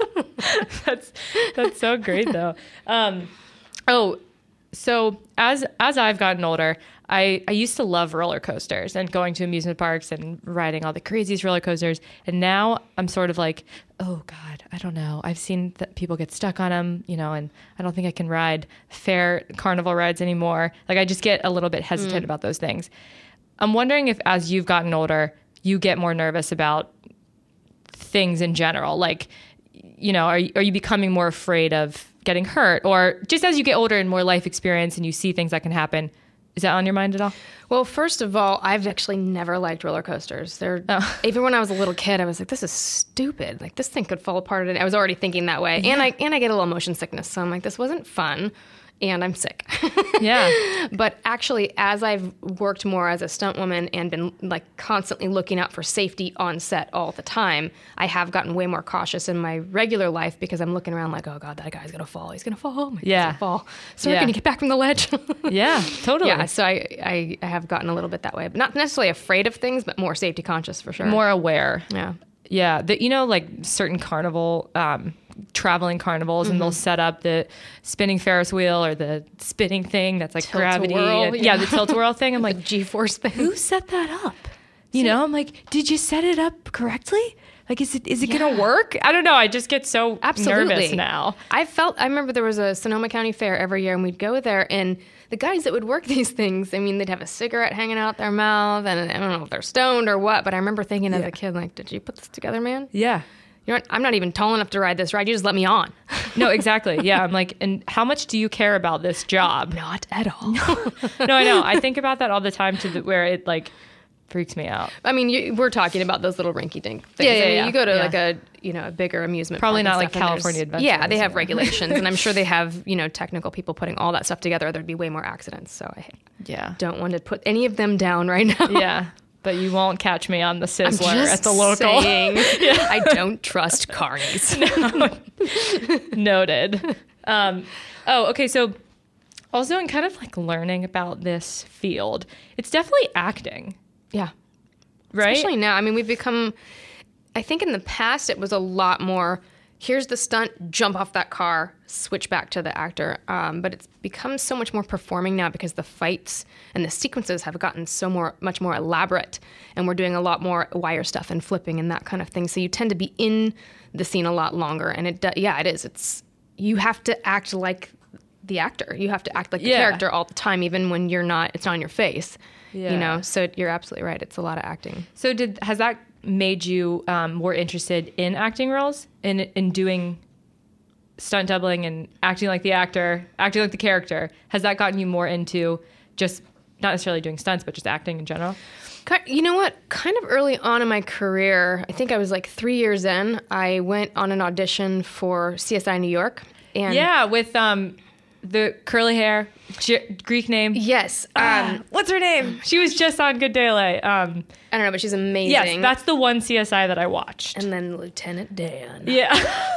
that's that's so great though. Um, oh, so as as I've gotten older, I, I used to love roller coasters and going to amusement parks and riding all the craziest roller coasters. And now I'm sort of like, oh God, I don't know. I've seen that people get stuck on them, you know, and I don't think I can ride fair carnival rides anymore. Like I just get a little bit hesitant about those things. I'm wondering if as you've gotten older, you get more nervous about things in general. Like, you know, are you, are you becoming more afraid of getting hurt? Or just as you get older and more life experience and you see things that can happen, Is that on your mind at all? Well, first of all, I've actually never liked roller coasters. They're Oh. even when I was a little kid, I was like, "This is stupid. Like this thing could fall apart." And I was already thinking that way, and I and I get a little motion sickness, so I'm like, "This wasn't fun." And I'm sick. Yeah. But actually, as I've worked more as a stunt woman and been like constantly looking out for safety on set all the time, I have gotten way more cautious in my regular life because I'm looking around like, oh God, that guy's gonna fall. He's gonna fall. Oh my God, Yeah. he's gonna fall. So Yeah. can you get back from the ledge? Yeah, totally. Yeah. So I, I I have gotten a little bit that way, but not necessarily afraid of things, but more safety conscious for sure. More aware. Yeah. Yeah, the, you know, like certain carnival, um, traveling carnivals, and they'll set up the spinning Ferris wheel or the spinning thing that's like gravity. Tilt-a-whirl, and- yeah. yeah, the tilt-a-whirl thing. I'm like, G-force thing. who set that up? You know, I'm like, did you set it up correctly? Like, is it is it gonna work? I don't know. I just get so Absolutely. nervous now. I felt, I remember there was a Sonoma County Fair every year and we'd go there and the guys that would work these things, I mean, they'd have a cigarette hanging out their mouth and I don't know if they're stoned or what, but I remember thinking as Yeah. a kid, like, did you put this together, man? Yeah. You know what? I'm not even tall enough to ride this ride. You just let me on. No, exactly. Yeah, I'm like, and how much do you care about this job? Not at all. No, I know. I think about that all the time to the, where it like freaks me out. I mean, you, we're talking about those little rinky-dink things. Yeah, yeah, I mean, yeah. You go to Yeah. like a, you know, a bigger amusement Probably park not and like stuff, and there's- California Adventure. Yeah, they have Yeah. regulations, and I'm sure they have, you know, technical people putting all that stuff together. Or there'd be way more accidents. So I Yeah. don't want to put any of them down right now. Yeah. But you won't catch me on the I'm Sizzler just at the local. saying, I don't trust carnies. Noted. Um, oh, okay. So also in kind of like learning about this field, it's definitely acting, Yeah. right? Especially now. I mean, we've become, I think in the past it was a lot more, here's the stunt, jump off that car, switch back to the actor. Um, but it's become so much more performing now because the fights and the sequences have gotten so more, much more elaborate. And we're doing a lot more wire stuff and flipping and that kind of thing. So you tend to be in the scene a lot longer. And it, do- yeah, it is. It's, you have to act like the actor. You have to act like the Yeah. character all the time, even when you're not, it's not on your face. Yeah. You know, so you're absolutely right. It's a lot of acting. So did has that made you um, more interested in acting roles, in in doing stunt doubling and acting like the actor, acting like the character? Has that gotten you more into just not necessarily doing stunts, but just acting in general? Ki- You know what? Kind of early on in my career, I think I was like three years in, I went on an audition for C S I New York. And Yeah, with um, the curly hair, G- Greek name. Yes. Um, Um, what's her name? She was just on Good Day L A. Um, I don't know, but she's amazing. yes, that's the one C S I that I watched. And then Lieutenant Dan. Yeah.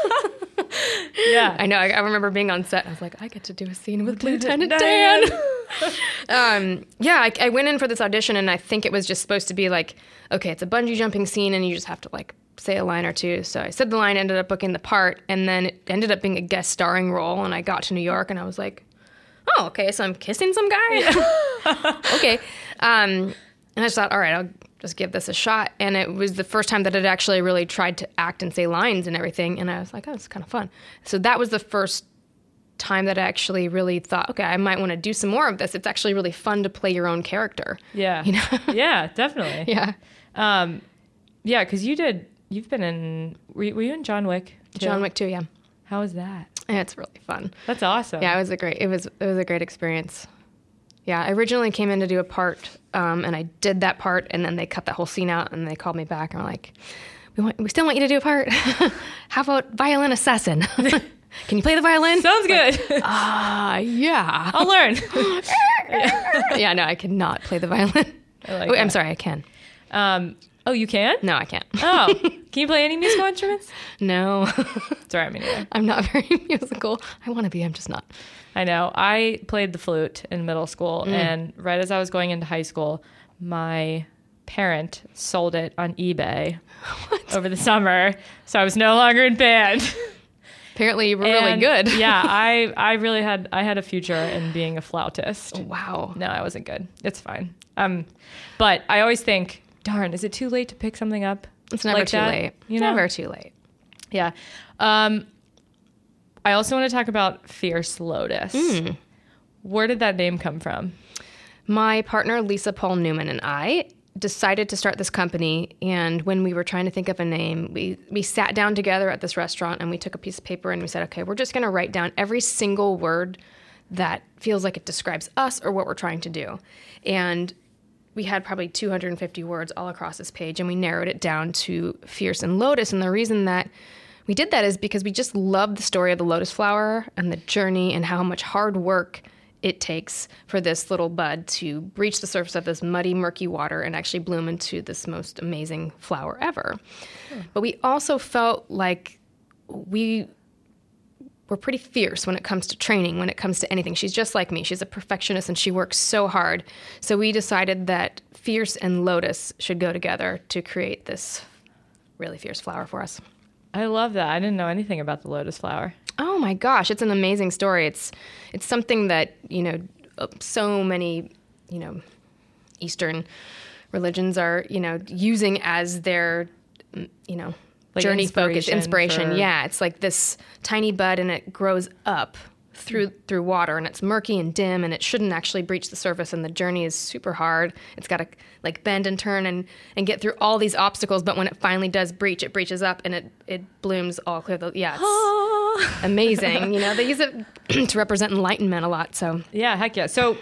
Yeah. I know. I, I remember being on set. And I was like, I get to do a scene with Lieutenant Dan. Dan. um, yeah, I, I went in for this audition, and I think it was just supposed to be like, okay, it's a bungee jumping scene, and you just have to like say a line or two. So I said the line, ended up booking the part, and then it ended up being a guest starring role. And I got to New York, and I was like, oh, okay, so I'm kissing some guy. Okay. Um, and I just thought, all right, I'll just give this a shot. And it was the first time that I'd actually really tried to act and say lines and everything. And I was like, oh, it's kind of fun. So that was the first time that I actually really thought, okay, I might want to do some more of this. It's actually really fun to play your own character. Yeah. You know? Yeah, definitely. Yeah. Um, yeah, because you did, you've been in, were you, were you in John Wick? too? John Wick too, yeah. How was that? And it's really fun. That's awesome. Yeah, it was a great, it was, it was a great experience. Yeah, I originally came in to do a part, um, and I did that part, and then they cut that whole scene out, and they called me back and were like, we want, we still want you to do a part. How about violin assassin? Can you play the violin? Sounds good. Ah, uh, yeah. I'll learn. Yeah, no, I cannot play the violin. I like Wait, I'm that. sorry, I can. Um, oh, you can? No, I can't. Oh, can you play any musical instruments? No, Sorry, I mean, yeah. I'm not very musical. I want to be, I'm just not. I know. I played the flute in middle school, and right as I was going into high school, my parent sold it on eBay over the summer, so I was no longer in band. Apparently you were really And, good. Yeah, I, I really had I had a future in being a flautist. Wow. No, I wasn't good. It's fine. Um, but I always think, darn, is it too late to pick something up? It's never like too that? late. You know? Never too late. Yeah. Um, I also want to talk about Fierce Lotus. Mm. Where did that name come from? My partner, Lisa Paul Newman, and I decided to start this company. And when we were trying to think of a name, we, we sat down together at this restaurant and we took a piece of paper and we said, okay, we're just going to write down every single word that feels like it describes us or what we're trying to do. And we had probably two hundred fifty words all across this page, and we narrowed it down to Fierce and Lotus. And the reason that we did that is because we just love the story of the lotus flower and the journey and how much hard work it takes for this little bud to breach the surface of this muddy, murky water and actually bloom into this most amazing flower ever. Hmm. But we also felt like we were pretty fierce when it comes to training, when it comes to anything. She's just like me. She's a perfectionist and she works so hard. So we decided that Fierce and Lotus should go together to create this really fierce flower for us. I love that. I didn't know anything about the lotus flower. Oh my gosh, it's an amazing story. It's it's something that, you know, so many, you know, Eastern religions are, you know, using as their, you know, like journey focus, inspiration. For... Yeah, it's like this tiny bud and it grows up through through water and it's murky and dim and it shouldn't actually breach the surface and the journey is super hard. It's got to like bend and turn and, and get through all these obstacles, but when it finally does breach, it breaches up and it, it blooms all clear. Yeah, it's amazing. You know, they use it to represent enlightenment a lot. So yeah, heck yeah. So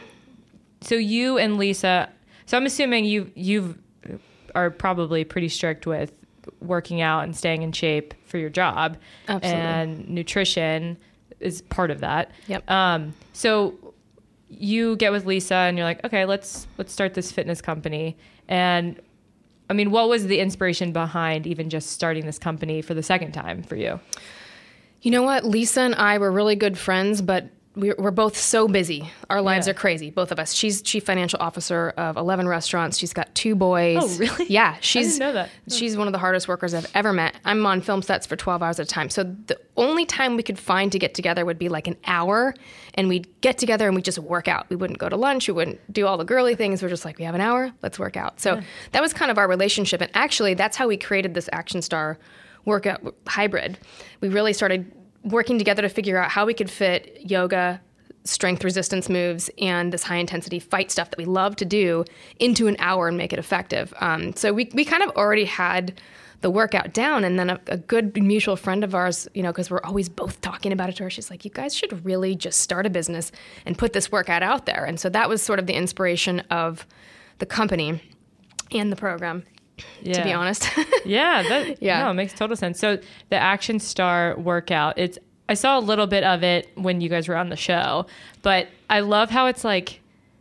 so you and Lisa, so I'm assuming you you are probably pretty strict with working out and staying in shape for your job. Absolutely. And nutrition is part of that. Yep. Um, so you get with Lisa and you're like, okay, let's, let's start this fitness company. And I mean, what was the inspiration behind even just starting this company for the second time for you? You know what? Lisa and I were really good friends, but we're, we're both so busy. Our lives Yeah. are crazy, both of us. She's chief financial officer of eleven restaurants. She's got two boys. Oh, really? Yeah. She's, I didn't know that. She's one of the hardest workers I've ever met. I'm on film sets for twelve hours at a time. So the only time we could find to get together would be like an hour, and we'd get together and we'd just work out. We wouldn't go to lunch. We wouldn't do all the girly things. We're just like, we have an hour, let's work out. So Yeah. that was kind of our relationship. And actually, that's how we created this Action Star workout hybrid. We really started working together to figure out how we could fit yoga, strength resistance moves, and this high intensity fight stuff that we love to do into an hour and make it effective. Um, so we, we kind of already had the workout down, and then a, a good mutual friend of ours, you know, because we're always both talking about it to her, she's like, you guys should really just start a business and put this workout out there. And so that was sort of the inspiration of the company and the program, Yeah. to be honest. Yeah. That, Yeah. No, it makes total sense. So the Action Star workout, it's, I saw a little bit of it when you guys were on the show, but I love how it's like,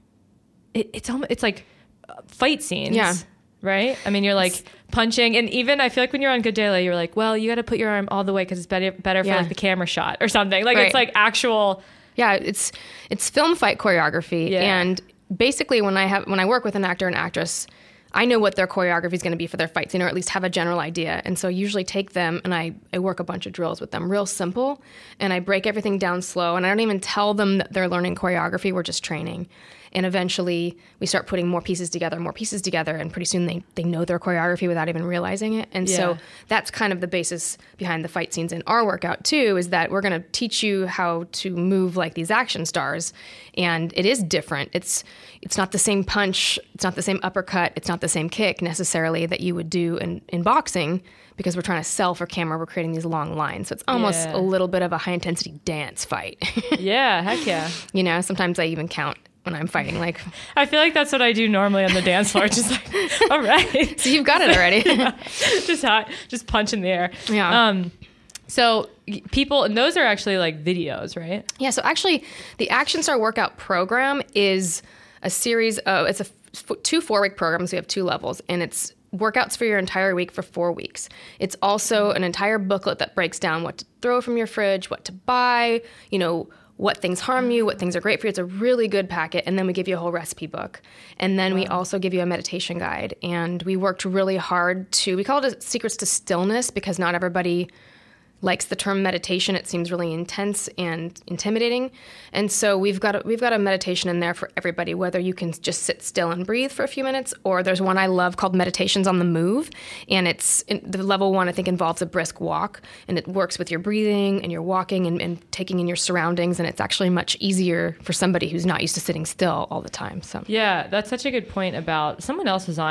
it, it's almost, it's like fight scenes, Yeah. right? I mean, you're like punching, and even I feel like when you're on Good Day Late, you're like, well, you got to put your arm all the way because it's better, better Yeah. for like the camera shot or something. Like Right. it's like actual. Yeah, it's it's film fight choreography, Yeah. and basically when I have when I work with an actor and actress, I know what their choreography is going to be for their fight scene, or at least have a general idea. And so I usually take them and I, I work a bunch of drills with them, real simple, and I break everything down slow. And I don't even tell them that they're learning choreography. We're just training. And eventually we start putting more pieces together, more pieces together, and pretty soon they, they know their choreography without even realizing it. And Yeah. so that's kind of the basis behind the fight scenes in our workout too, is that we're going to teach you how to move like these action stars. And it is different. It's it's not the same punch, it's not the same uppercut, it's not the same kick necessarily that you would do in, in boxing, because we're trying to sell for camera, we're creating these long lines. So it's almost Yeah. a little bit of a high intensity dance fight. Yeah, heck yeah. You know, sometimes I even count when I'm fighting, like, I feel like that's what I do normally on the dance floor. Just like, all right. so you've got it already. Yeah. Just hot, just punch in the air. Yeah. Um, so y- people, and those are actually like videos, right? Yeah, so actually, the Action Star Workout Program is a series of, it's a f- two four-week programs. We have two levels, and it's workouts for your entire week for four weeks. It's also an entire booklet that breaks down what to throw from your fridge, what to buy, you know, what things harm you, what things are great for you. It's a really good packet. And then we give you a whole recipe book. And then we also give you a meditation guide. And we worked really hard to, we call it a Secrets to Stillness, because not everybody likes the term meditation. It seems really intense and intimidating. And so we've got a, we've got a meditation in there for everybody, whether you can just sit still and breathe for a few minutes, or there's one I love called Meditations on the Move. And it's the level one, I think, involves a brisk walk, and it works with your breathing and your walking and, and taking in your surroundings. And it's actually much easier for somebody who's not used to sitting still all the time. So Yeah, that's such a good point about, someone else was on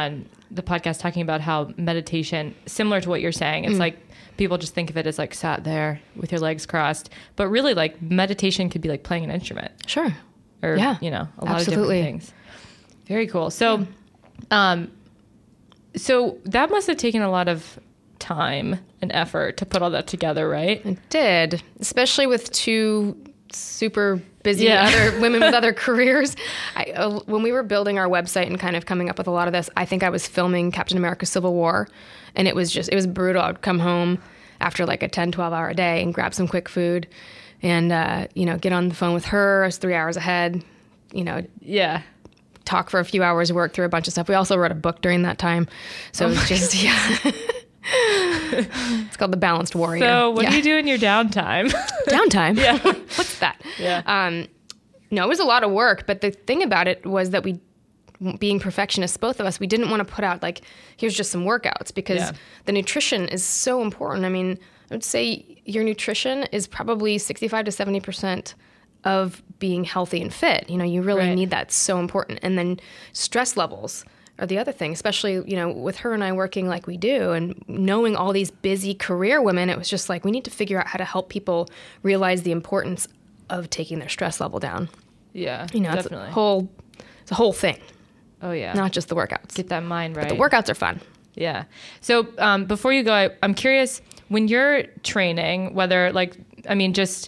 the podcast talking about how meditation, similar to what you're saying, it's mm. like people just think of it as like sat there with your legs crossed, but really like meditation could be like playing an instrument. Sure. Or, yeah, you know, a lot absolutely. of different things. Very cool. So, yeah. um, so that must have taken a lot of time and effort to put all that together, right? It did, especially with two super busy yeah. other women with other careers. I, uh, when we were building our website and kind of coming up with a lot of this, I think I was filming Captain America Civil War, and it was just, it was brutal. I'd come home after like a ten, twelve hour day and grab some quick food and, uh, you know, get on the phone with her. I was three hours ahead, you know. Yeah. Talk for a few hours, work through a bunch of stuff. We also wrote a book during that time. So oh it was just, God. yeah. It's called The Balanced Warrior. So what yeah. do you do in your downtime? Downtime? Yeah. What's that? Yeah. Um, no, it was a lot of work, but the thing about it was that we, being perfectionists, both of us, we didn't want to put out like, here's just some workouts, because yeah. the nutrition is so important. I mean, I would say your nutrition is probably sixty-five to seventy percent of being healthy and fit. You know, you really right. need that. It's so important. And then stress levels are the other thing, especially, you know, with her and I working like we do and knowing all these busy career women, it was just like, we need to figure out how to help people realize the importance of taking their stress level down. Yeah, you know, definitely. It's a whole, it's a whole thing. Oh, yeah. Not just the workouts. Get that mind right. But the workouts are fun. Yeah. So um, before you go, I, I'm curious, when you're training, whether like, I mean, just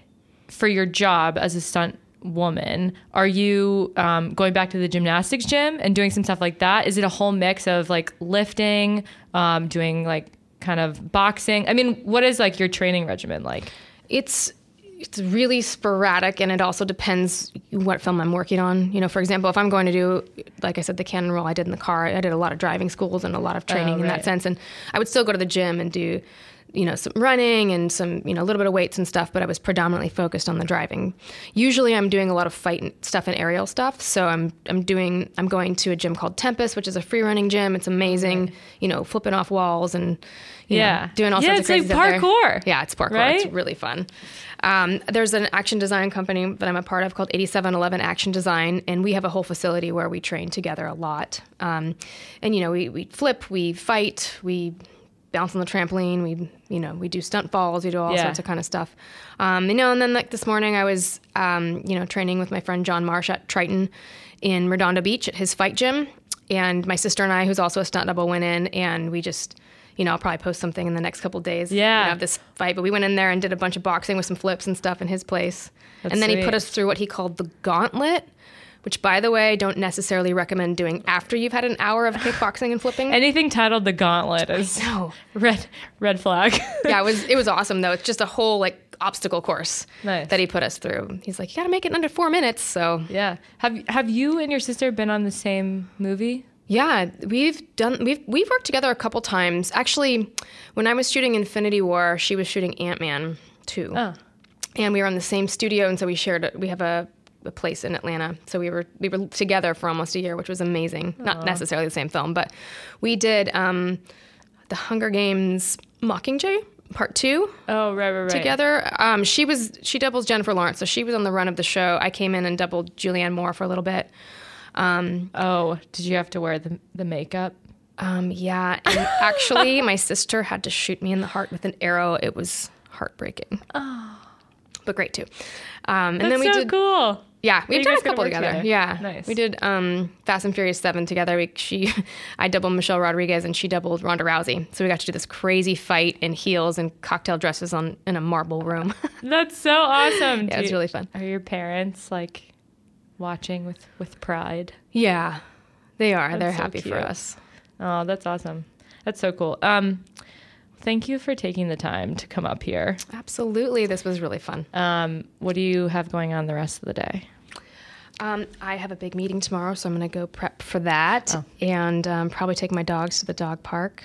for your job as a stunt woman, are you um, going back to the gymnastics gym and doing some stuff like that? Is it a whole mix of like lifting, um, doing like kind of boxing? I mean, what is like your training regimen like? It's it's really sporadic, and it also depends what film I'm working on. You know, for example, if I'm going to do, like I said, the cannon roll I did in the car, I did a lot of driving schools and a lot of training oh, in right. that sense. And I would still go to the gym and do, you know, some running and some, you know, a little bit of weights and stuff, but I was predominantly focused on the driving. Usually I'm doing a lot of fight stuff and aerial stuff. So I'm, I'm doing, I'm going to a gym called Tempest, which is a free running gym. It's amazing, right. you know, flipping off walls and, you yeah. know, doing all yeah, sorts of crazy stuff. Yeah, it's like parkour. There. Yeah, it's parkour. Right? It's really fun. Um, there's an action design company that I'm a part of called eighty-seven eleven Action Design, and we have a whole facility where we train together a lot. Um, and, you know, we, we flip, we fight, we bounce on the trampoline, we, you know, we do stunt falls, we do all yeah. sorts of kind of stuff. Um, you know, and then like this morning I was, um, you know, training with my friend John Marsh at Triton in Redondo Beach at his fight gym. And my sister and I, who's also a stunt double, went in and we just, you know, I'll probably post something in the next couple of days yeah. you know, of this fight. But we went in there and did a bunch of boxing with some flips and stuff in his place. That's and then sweet. he put us through what he called the gauntlet, which, by the way, I don't necessarily recommend doing after you've had an hour of kickboxing and flipping. Anything titled the gauntlet is no red red flag. Yeah, it was it was awesome though. It's just a whole like obstacle course nice. that he put us through. He's like, you got to make it in under four minutes. So yeah, have have you and your sister been on the same movie? Yeah, we've done we've we've worked together a couple times. Actually, when I was shooting Infinity War, she was shooting Ant-Man two, oh. and we were in the same studio, and so we shared. We have a, a place in Atlanta, so we were we were together for almost a year, which was amazing. Aww. Not necessarily the same film, but we did um, the Hunger Games Mockingjay Part Two. Oh, right, right, right. Together, um, she was she doubles Jennifer Lawrence, so she was on the run of the show. I came in and doubled Julianne Moore for a little bit. Um, oh, did you have to wear the the makeup? Um, yeah, and actually, my sister had to shoot me in the heart with an arrow. It was heartbreaking. Oh, but great too. Um, and That's then we so did. Cool. Yeah, we've you done guys a couple together. together. Yeah, nice. We did um, Fast and Furious Seven together. We, she, I doubled Michelle Rodriguez, and she doubled Ronda Rousey. So we got to do this crazy fight in heels and cocktail dresses on in a marble room. That's so awesome. Yeah, it was really fun. Are your parents like watching with, with pride? Yeah, they are. That's They're so happy cute. for us. Oh, that's awesome. That's so cool. Um, thank you for taking the time to come up here. Absolutely. This was really fun. Um, what do you have going on the rest of the day? Um, I have a big meeting tomorrow, so I'm going to go prep for that oh. and um, probably take my dogs to the dog park.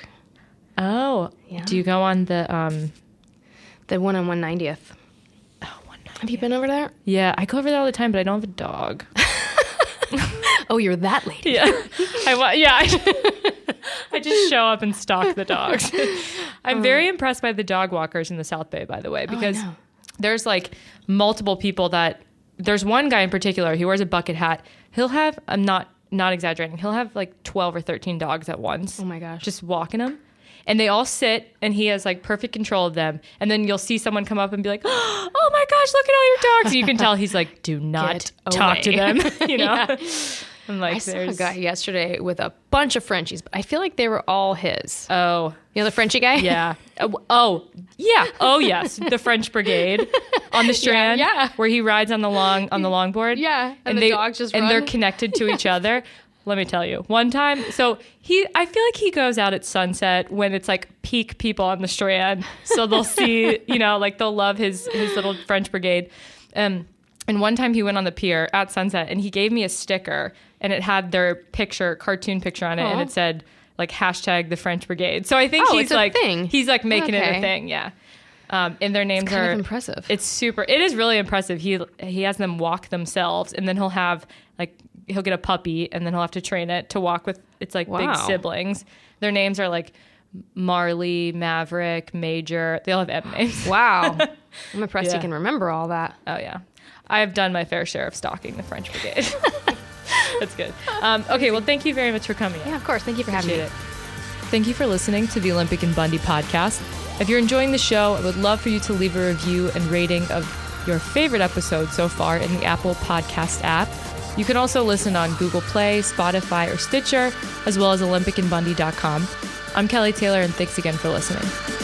Oh, yeah. Do you go on the... Um... The one on one ninetieth. Oh, one ninetieth. Have you been over there? Yeah, I go over there all the time, but I don't have a dog. Oh, you're that lady. Yeah. I wa- Yeah. I, I just show up and stalk the dogs. I'm um, very impressed by the dog walkers in the South Bay, by the way, because oh, there's like multiple people that... There's one guy in particular, he wears a bucket hat. He'll have... I'm not not exaggerating. He'll have like twelve or thirteen dogs at once. Oh my gosh. Just walking them. And they all sit, and he has like perfect control of them. And then you'll see someone come up and be like, oh my gosh, look at all your dogs. And you can tell he's like, do not Get talk to away. them. You know? Yeah. I'm like, I saw a there's. guy yesterday with a bunch of Frenchies, but I feel like they were all his. Oh, You know the Frenchie guy? yeah. Oh, oh, yeah. Oh, yes. The French Brigade on the Strand, yeah. where he rides on the long on the longboard. Yeah, and the they, dogs just and run. they're connected to each other. Let me tell you, one time, so he, I feel like he goes out at sunset when it's like peak people on the Strand. So they'll see, you know, like they'll love his his little French Brigade. Um, and one time he went on the pier at sunset, and he gave me a sticker, and it had their picture, cartoon picture on it, and Aw. it said like hashtag the French Brigade. So I think Oh, he's it's a like thing. he's like making it Okay. a thing, yeah. Um, and their names It's kind are of impressive. It's super. It is really impressive. He he has them walk themselves, and then he'll have like he'll get a puppy, and then he'll have to train it to walk with its like big Wow. siblings. Their names are like Marley, Maverick, Major. They all have M names. Wow. I'm impressed Yeah. you can remember all that. Oh yeah, I've done my fair share of stalking the French Brigade. That's good. Um, okay, well, thank you very much for coming. Yeah, of course. Thank you for having me. Appreciate it. Thank you for listening to the Olympic and Bundy podcast. If you're enjoying the show, I would love for you to leave a review and rating of your favorite episode so far in the Apple Podcast app. You can also listen on Google Play, Spotify, or Stitcher, as well as olympic and bundy dot com. I'm Kelly Taylor, and thanks again for listening.